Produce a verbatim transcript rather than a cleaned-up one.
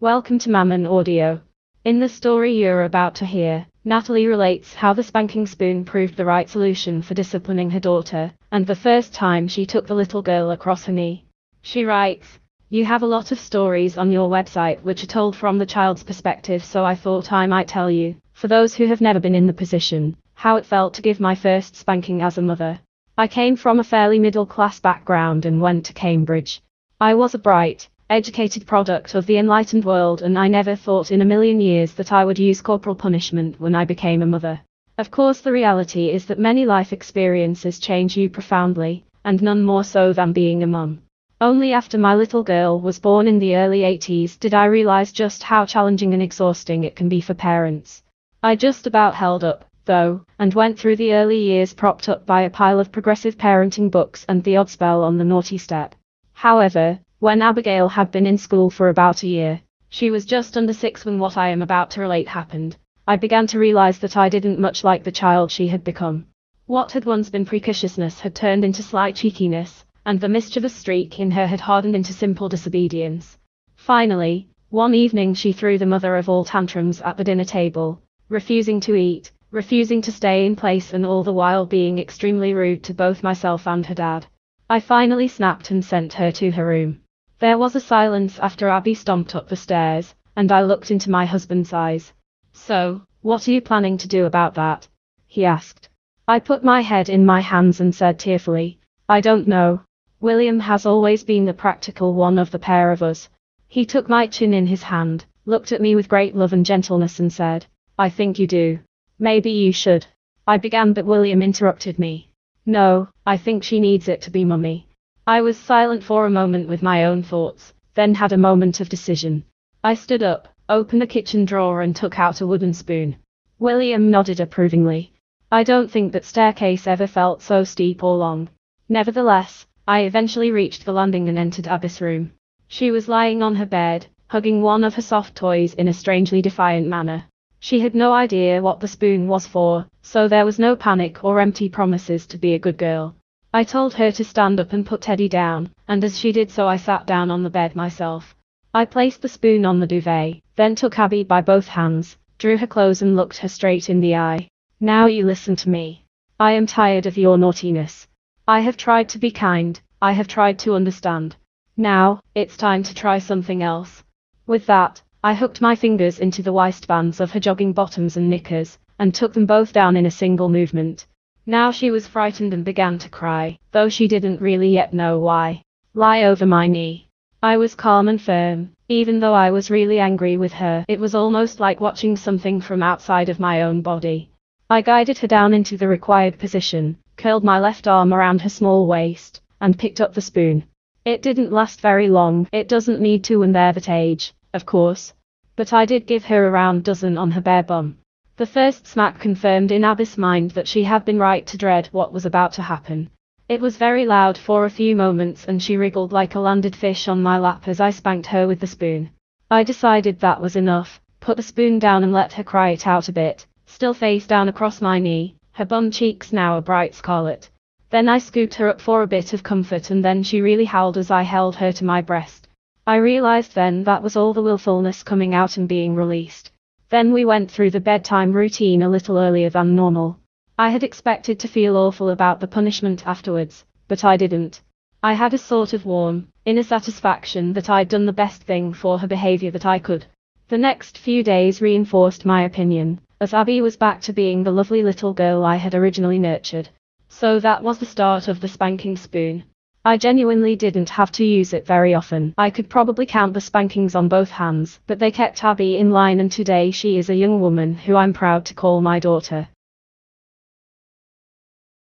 Welcome to Mammon Audio. In the story you're about to hear, Natalie relates how the spanking spoon proved the right solution for disciplining her daughter, and the first time she took the little girl across her knee. She writes, "You have a lot of stories on your website which are told from the child's perspective, so I thought I might tell you, for those who have never been in the position, how it felt to give my first spanking as a mother. I came from a fairly middle-class background and went to Cambridge. I was a bright, educated product of the enlightened world, and I never thought in a million years that I would use corporal punishment when I became a mother. Of course, the reality is that many life experiences change you profoundly, and none more so than being a mum. Only after my little girl was born in the early eighties did I realize just how challenging and exhausting it can be for parents. I just about held up, though, and went through the early years propped up by a pile of progressive parenting books and the odd spell on the naughty step. However, when Abigail had been in school for about a year, she was just under six when what I am about to relate happened. I began to realize that I didn't much like the child she had become. What had once been precociousness had turned into slight cheekiness, and the mischievous streak in her had hardened into simple disobedience. Finally, one evening she threw the mother of all tantrums at the dinner table, refusing to eat, refusing to stay in place, and all the while being extremely rude to both myself and her dad. I finally snapped and sent her to her room. There was a silence after Abby stomped up the stairs, and I looked into my husband's eyes. "So, what are you planning to do about that?" he asked. I put my head in my hands and said tearfully, "I don't know. William has always been the practical one of the pair of us." He took my chin in his hand, looked at me with great love and gentleness and said, "I think you do. Maybe you should." I began, but William interrupted me. "No, I think she needs it to be mummy." I was silent for a moment with my own thoughts, then had a moment of decision. I stood up, opened the kitchen drawer and took out a wooden spoon. William nodded approvingly. I don't think that staircase ever felt so steep or long. Nevertheless, I eventually reached the landing and entered Abby's room. She was lying on her bed, hugging one of her soft toys in a strangely defiant manner. She had no idea what the spoon was for, so there was no panic or empty promises to be a good girl. I told her to stand up and put Teddy down, and as she did so I sat down on the bed myself. I placed the spoon on the duvet, then took Abby by both hands, drew her close and looked her straight in the eye. "Now you listen to me. I am tired of your naughtiness. I have tried to be kind, I have tried to understand. Now, it's time to try something else." With that, I hooked my fingers into the waistbands of her jogging bottoms and knickers, and took them both down in a single movement. Now she was frightened and began to cry, though she didn't really yet know why. "Lie over my knee." I was calm and firm, even though I was really angry with her. It was almost like watching something from outside of my own body. I guided her down into the required position, curled my left arm around her small waist, and picked up the spoon. It didn't last very long. It doesn't need to when they're that age, of course. But I did give her a round dozen on her bare bum. The first smack confirmed in Abby's mind that she had been right to dread what was about to happen. It was very loud for a few moments and she wriggled like a landed fish on my lap as I spanked her with the spoon. I decided that was enough, put the spoon down and let her cry it out a bit, still face down across my knee, her bum cheeks now a bright scarlet. Then I scooped her up for a bit of comfort and then she really howled as I held her to my breast. I realized then that was all the willfulness coming out and being released. Then we went through the bedtime routine a little earlier than normal. I had expected to feel awful about the punishment afterwards, but I didn't. I had a sort of warm, inner satisfaction that I'd done the best thing for her behavior that I could. The next few days reinforced my opinion, as Abby was back to being the lovely little girl I had originally nurtured. So that was the start of the spanking spoon. I genuinely didn't have to use it very often. I could probably count the spankings on both hands, but they kept Abby in line, and today she is a young woman who I'm proud to call my daughter.